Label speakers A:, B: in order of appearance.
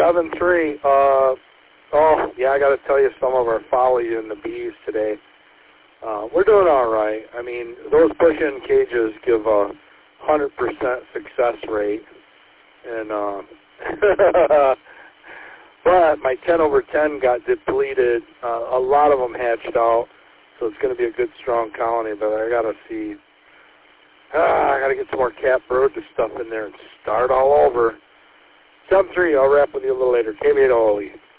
A: 7-3. Oh, yeah, I got to tell you some of our follies in the bees today. We're doing all right. I mean, those push-in cages give a 100% success rate. And but my 10/10 got depleted. A lot of them hatched out, so it's going to be a good, strong colony. But I got to see. I got to get some more cat brood stuff in there and start all over. 7-3. I'll wrap with you a little later. KB8OLE.